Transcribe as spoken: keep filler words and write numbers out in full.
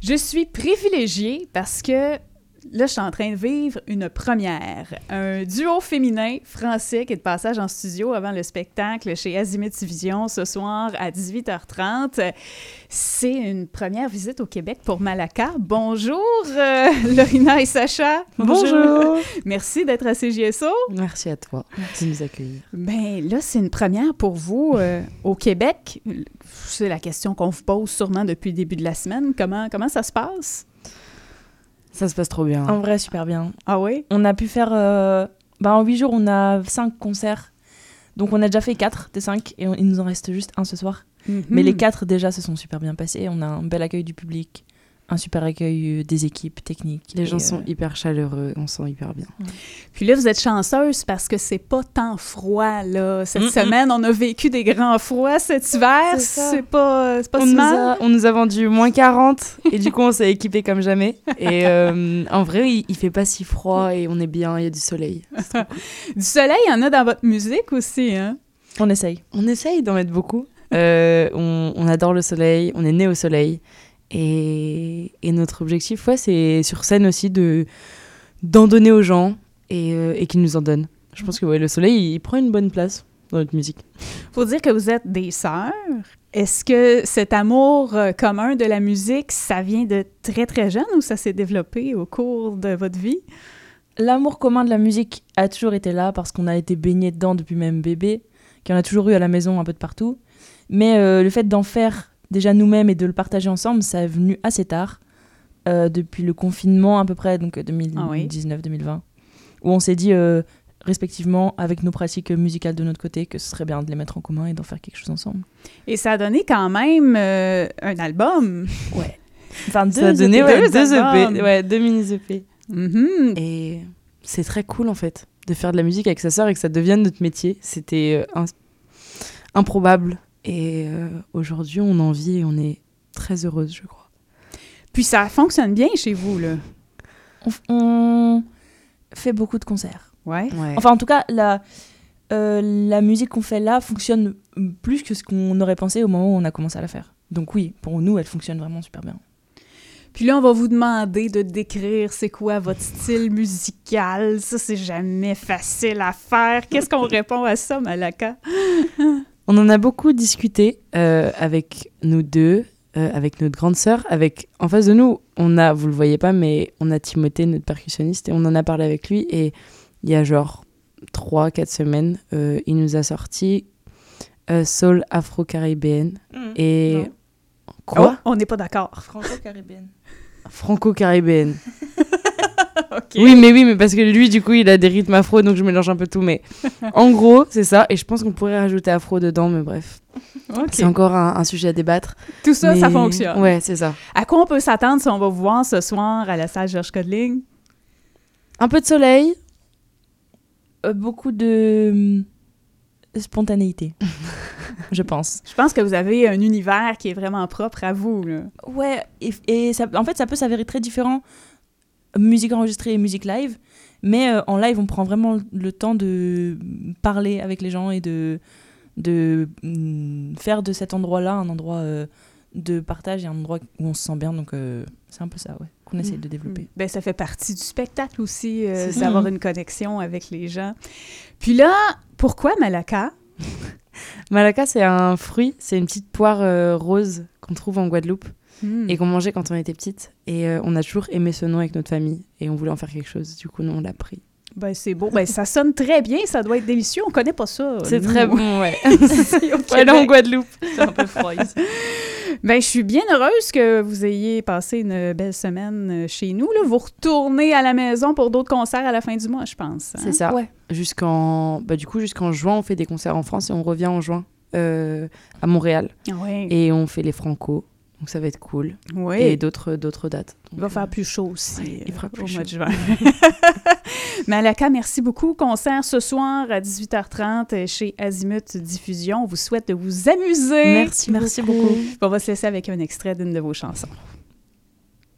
Je suis privilégiée parce que là, je suis en train de vivre une première. Un duo féminin français qui est de passage en studio avant le spectacle chez Azimut Vision ce soir à dix-huit heures trente. C'est une première visite au Québec pour Malaka. Bonjour, euh, Lorina et Sacha. Bonjour. Merci d'être à C J S O. Merci à toi de nous accueillir. Bien, là, c'est une première pour vous euh, au Québec. C'est la question qu'on vous pose sûrement depuis le début de la semaine. Comment, comment ça se passe? Ça se passe trop bien. En vrai, super bien. Ah oui? On a pu faire... Euh, bah, en huit jours, on a cinq concerts. Donc, on a déjà fait quatre des cinq et on, il nous en reste juste un ce soir. Mm-hmm. Mais les quatre, déjà, se sont super bien passés. On a un bel accueil du public, un super accueil des équipes techniques. Les gens euh... sont hyper chaleureux, on se sent hyper bien. Ouais. Puis là, vous êtes chanceuse parce que c'est pas tant froid, là. Cette Mm-mm. semaine, on a vécu des grands froids cet hiver. C'est, c'est pas, c'est pas on si nous mal. A, on nous a vendu moins quarante et du coup, on s'est équipés comme jamais. Et euh, en vrai, il, il fait pas si froid et on est bien, il y a du soleil. Du soleil, il y en a dans votre musique aussi, hein? On essaye. On essaye d'en mettre beaucoup. Euh, on, on adore le soleil, on est né au soleil. Et, et notre objectif, ouais, c'est sur scène aussi de, d'en donner aux gens et, euh, et qu'ils nous en donnent. Je pense que ouais, le soleil, il, il prend une bonne place dans notre musique. Faut dire que vous êtes des sœurs. Est-ce que cet amour euh, commun de la musique, ça vient de très, très jeune ou ça s'est développé au cours de votre vie? L'amour commun de la musique a toujours été là parce qu'on a été baignés dedans depuis même bébé, qu'il y en a toujours eu à la maison un peu de partout. Mais euh, le fait d'en faire déjà nous-mêmes et de le partager ensemble, ça est venu assez tard, euh, depuis le confinement à peu près, donc deux mille dix-neuf deux mille vingt, ah oui. Où on s'est dit euh, respectivement, avec nos pratiques musicales de notre côté, que ce serait bien de les mettre en commun et d'en faire quelque chose ensemble. Et ça a donné quand même euh, un album. Ouais. Enfin, deux, ça a donné E P, ouais, deux, deux E P, ouais, deux mini-E P. Mm-hmm. Et c'est très cool, en fait, de faire de la musique avec sa sœur et que ça devienne notre métier. C'était euh, ins- improbable. Et euh, aujourd'hui, on en vit et on est très heureuse, je crois. Puis ça fonctionne bien chez vous, là? On, on fait beaucoup de concerts. Ouais. ouais. Enfin, en tout cas, la, euh, la musique qu'on fait là fonctionne plus que ce qu'on aurait pensé au moment où on a commencé à la faire. Donc oui, pour nous, elle fonctionne vraiment super bien. Puis là, on va vous demander de décrire c'est quoi votre style musical. Ça, c'est jamais facile à faire. Qu'est-ce qu'on répond à ça, Malaka? On en a beaucoup discuté euh, avec nous deux, euh, avec notre grande sœur. Avec, en face de nous, on a, vous le voyez pas, mais on a Timothée, notre percussionniste, et on en a parlé avec lui. Et il y a genre trois quatre semaines, euh, il nous a sorti euh, Soul afro-caribéenne. Mmh. Et... Non. Quoi? Oh, on n'est pas d'accord. Franco-caribéenne. Franco-caribéenne. Okay. Oui, mais oui, mais parce que lui, du coup, il a des rythmes afro, donc je mélange un peu tout. Mais en gros, c'est ça. Et je pense qu'on pourrait rajouter afro dedans, mais bref. Okay. C'est encore un, un sujet à débattre. Tout ça, mais... ça fonctionne. Ouais, c'est ça. À quoi on peut s'attendre si on va vous voir ce soir à la salle Georges Codling? Un peu de soleil. Euh, beaucoup de spontanéité, je pense. Je pense que vous avez un univers qui est vraiment propre à vous, là. Ouais, et, et ça, en fait, ça peut s'avérer très différent, musique enregistrée et musique live, mais euh, en live, on prend vraiment le temps de parler avec les gens et de, de mm, faire de cet endroit-là un endroit euh, de partage et un endroit où on se sent bien, donc euh, c'est un peu ça, ouais, qu'on essaie de développer. Ben, ça fait partie du spectacle aussi, euh, c'est d'avoir une connexion avec les gens. Puis là, pourquoi Malaka? Malaka, c'est un fruit, c'est une petite poire euh, rose qu'on trouve en Guadeloupe mm. et qu'on mangeait quand on était petite. Et euh, on a toujours aimé ce nom avec notre famille et on voulait en faire quelque chose. Du coup, nous, on l'a pris. Ben, c'est beau. Ben, ça sonne très bien, ça doit être délicieux. On connaît pas ça. C'est nous. Très bon, ouais. Ouais, là, en Guadeloupe. C'est un peu froid ici. Ben, je suis bien heureuse que vous ayez passé une belle semaine chez nous. Là. Vous retournez à la maison pour d'autres concerts à la fin du mois, je pense. Hein? C'est ça. Ouais. Jusqu'en... Bah, du coup, jusqu'en juin, on fait des concerts en France et on revient en juin euh, à Montréal. Ouais. Et on fait les Franco. Donc ça va être cool. Oui. Et d'autres, d'autres dates. Donc, il va euh... faire plus chaud aussi ouais, il fera plus au chaud. mois de juin. Malaka, merci beaucoup. Concert ce soir à dix-huit heures trente chez Azimut Diffusion. On vous souhaite de vous amuser. Merci, merci beaucoup. On va se laisser avec un extrait d'une de vos chansons.